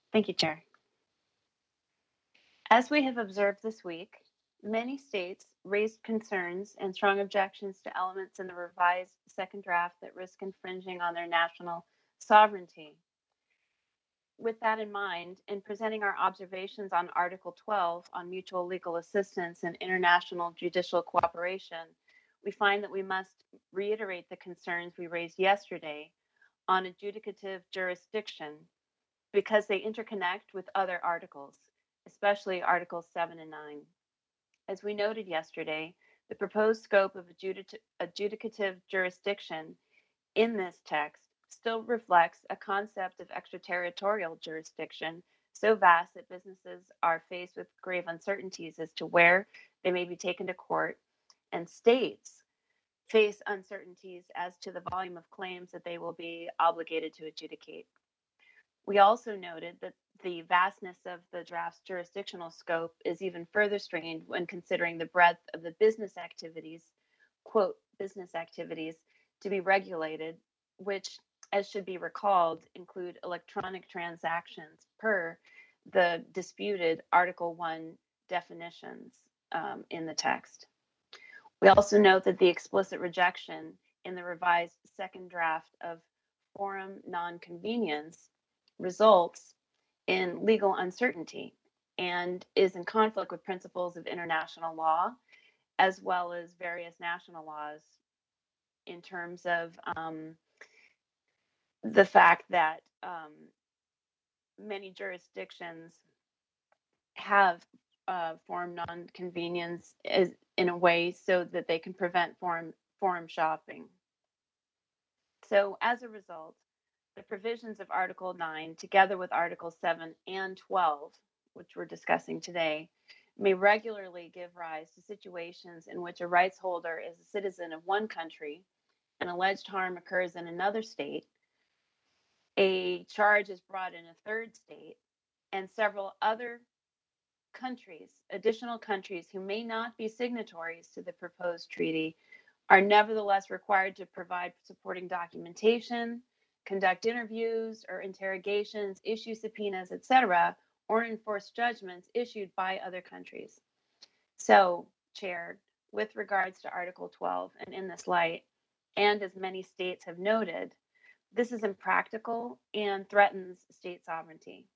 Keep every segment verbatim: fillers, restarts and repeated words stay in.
Thank you, Chair. As we have observed this week, many states raised concerns and strong objections to elements in the revised second draft that risk infringing on their national sovereignty. With that in mind, in presenting our observations on Article twelve on mutual legal assistance and international judicial cooperation, we find that we must reiterate the concerns we raised yesterday on adjudicative jurisdiction because they interconnect with other articles, especially Articles seven and nine. As we noted yesterday, the proposed scope of adjudic- adjudicative jurisdiction in this text still reflects a concept of extraterritorial jurisdiction so vast that businesses are faced with grave uncertainties as to where they may be taken to court, and states face uncertainties as to the volume of claims that they will be obligated to adjudicate. We also noted that the vastness of the draft's jurisdictional scope is even further strained when considering the breadth of the business activities, quote, business activities to be regulated, which, as should be recalled, include electronic transactions per the disputed Article one definitions um, in the text. We also note that the explicit rejection in the revised second draft of forum nonconvenience results in legal uncertainty and is in conflict with principles of international law as well as various national laws in terms of um, the fact that um, many jurisdictions have uh, forum nonconvenience is in a way so that they can prevent forum forum shopping. So as a result, the provisions of Article nine, together with Article seven and twelve, which we're discussing today, may regularly give rise to situations in which a rights holder is a citizen of one country, and alleged harm occurs in another state, a charge is brought in a third state, and several other countries, additional countries who may not be signatories to the proposed treaty, are nevertheless required to provide supporting documentation, conduct interviews or interrogations, issue subpoenas, et cetera, or enforce judgments issued by other countries. So, Chair, with regards to Article twelve, and in this light, and as many states have noted, this is impractical and threatens state sovereignty.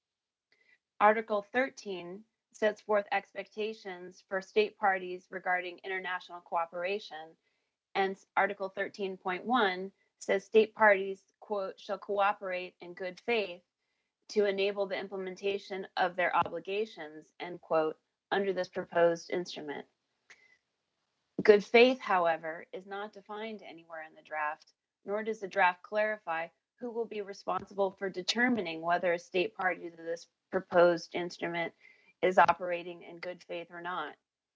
Article thirteen sets forth expectations for state parties regarding international cooperation, and Article thirteen point one says state parties, quote, shall cooperate in good faith to enable the implementation of their obligations, end quote, under this proposed instrument. Good faith, however, is not defined anywhere in the draft, nor does the draft clarify who will be responsible for determining whether a state party to this proposed instrument is operating in good faith or not.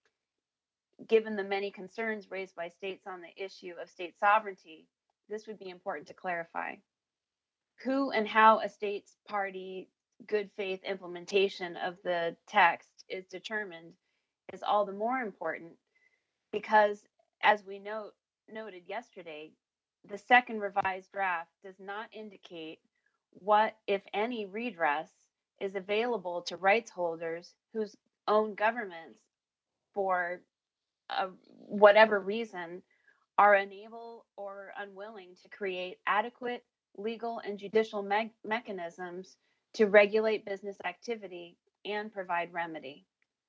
Given the many concerns raised by states on the issue of state sovereignty, this would be important to clarify. Who and how a state's party good faith implementation of the text is determined is all the more important because, as we note, noted yesterday, the second revised draft does not indicate what, if any, redress is available to rights holders whose own governments, for uh, whatever reason, are unable or unwilling to create adequate legal and judicial me- mechanisms to regulate business activity and provide remedy.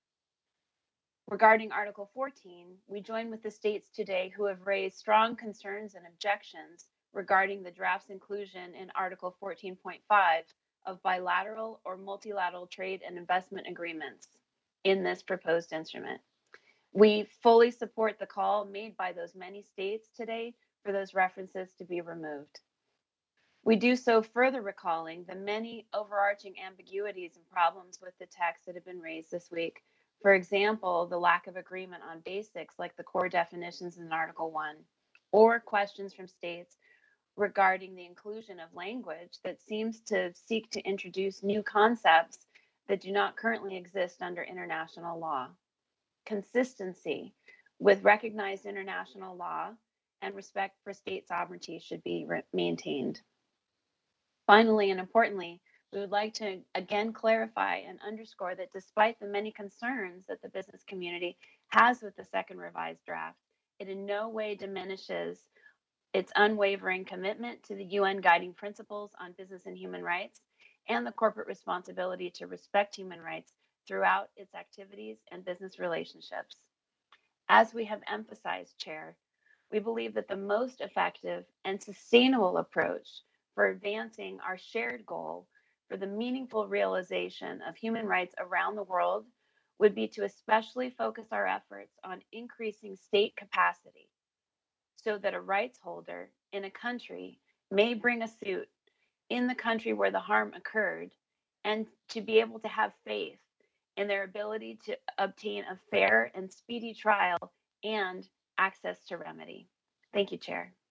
Regarding Article fourteen, we join with the states today who have raised strong concerns and objections regarding the draft's inclusion in Article fourteen point five of bilateral or multilateral trade and investment agreements in this proposed instrument. We fully support the call made by those many states today for those references to be removed. We do so further recalling the many overarching ambiguities and problems with the text that have been raised this week. For example, the lack of agreement on basics like the core definitions in Article one, or questions from states regarding the inclusion of language that seems to seek to introduce new concepts that do not currently exist under international law. Consistency with recognized international law and respect for state sovereignty should be re- maintained. Finally and importantly, We would like to again clarify and underscore that despite the many concerns that the business community has with the second revised draft, it in no way diminishes its unwavering commitment to the U N guiding principles on business and human rights and the corporate responsibility to respect human rights throughout its activities and business relationships. As we have emphasized, Chair, we believe that the most effective and sustainable approach for advancing our shared goal for the meaningful realization of human rights around the world would be to especially focus our efforts on increasing state capacity so that a rights holder in a country may bring a suit in the country where the harm occurred and to be able to have faith in their ability to obtain a fair and speedy trial and access to remedy. Thank you, Chair.